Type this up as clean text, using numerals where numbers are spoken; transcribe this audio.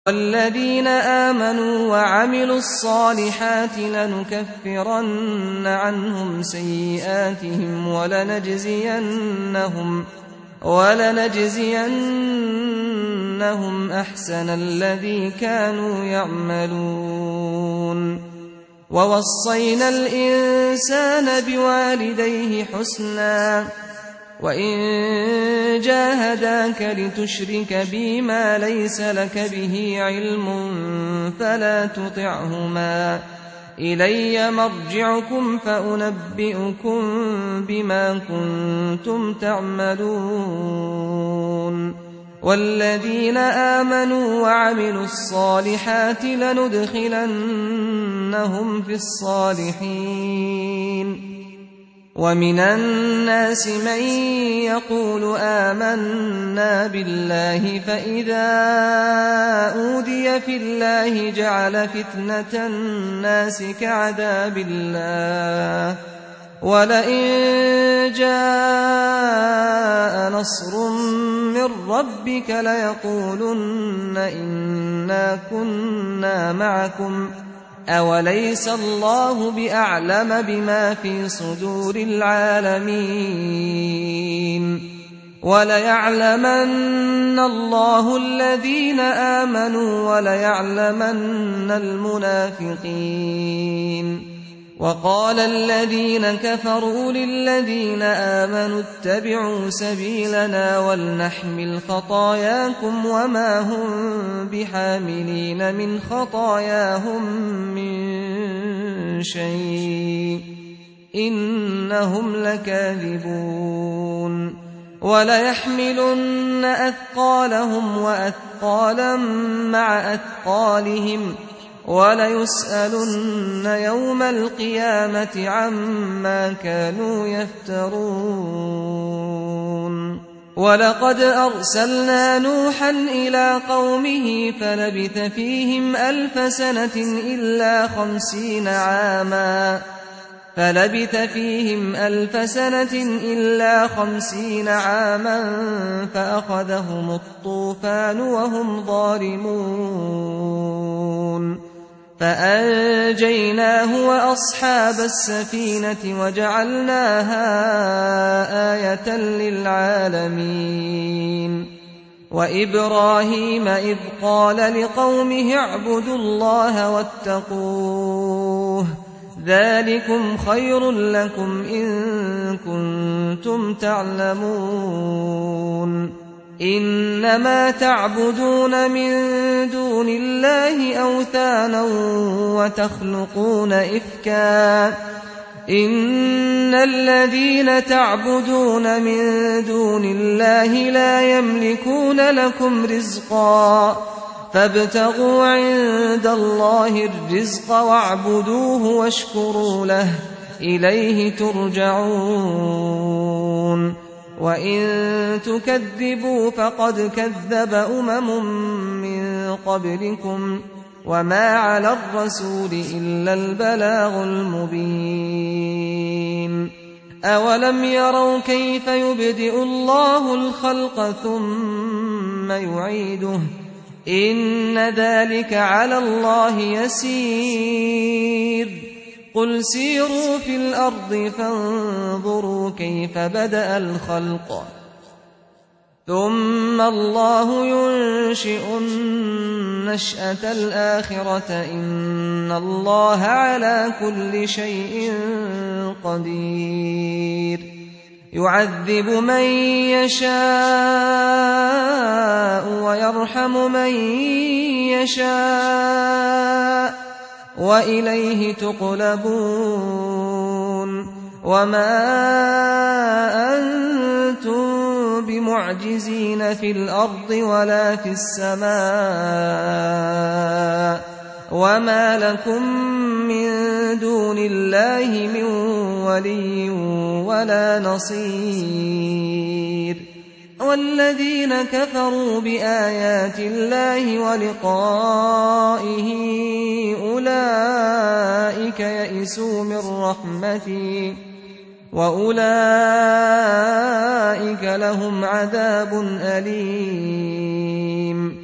والذين آمنوا وعملوا الصالحات لنكفرن عنهم سيئاتهم ولنجزينهم أحسن الذي كانوا يعملون. ووصينا الإنسان بوالديه حسنا وإن جاهداك لتشرك بي ما ليس لك به علم فلا تطعهما إلي مرجعكم فأنبئكم بما كنتم تعملون. والذين آمنوا وعملوا الصالحات لندخلنهم في الصالحين. ومن الناس من يقول آمنا بالله فإذا أوذي في الله جعل فتنة الناس كعذاب الله ولئن جاء نصر من ربك ليقولن إنا كنا معكم أوليس الله بأعلم بما في صدور العالمين. وليعلمن الله الذين آمنوا وليعلمن المنافقين. وقال الذين كفروا للذين آمنوا اتبعوا سبيلنا ولنحمل خطاياكم وما هم بحاملين من خطاياهم من شيء إنهم لكاذبون. وليحملن أثقالهم وأثقالا مع أثقالهم وليسألن يوم القيامة عما كانوا يفترون. ولقد أرسلنا نوحا إلى قومه فلبث فيهم 1000 سنة إلا 50 عاما فأخذهم الطوفان وهم ظالمون فأنجيناه وأصحاب السفينة وجعلناها آية للعالمين. وإبراهيم إذ قال لقومه اعبدوا الله واتقوه ذلكم خير لكم إن كنتم تعلمون. إنما تعبدون من دون الله أوثانا وتخلقون إفكا إن الذين تعبدون من دون الله لا يملكون لكم رزقا فابتغوا عند الله الرزق واعبدوه واشكروا له إليه ترجعون. وإن تكذبوا فقد كذب من قبلكم وما على الرسول إلا البلاغ المبين. أولم يروا كيف يبدئ الله الخلق ثم يعيده إن ذلك على الله يسير. قل سيروا في الأرض فانظروا كيف بدأ الخلق ثم الله ينشئ النشأة الآخرة إن الله على كل شيء قدير. يعذب من يشاء ويرحم من يشاء وإليه تقلبون. وما أنتم بمعجزين في الأرض ولا في السماء وما لكم من دون الله من ولي ولا نصير. والذين كفروا بآيات الله ولقائه أولئك يئسوا من رحمتي وأولئك لهم عذاب أليم.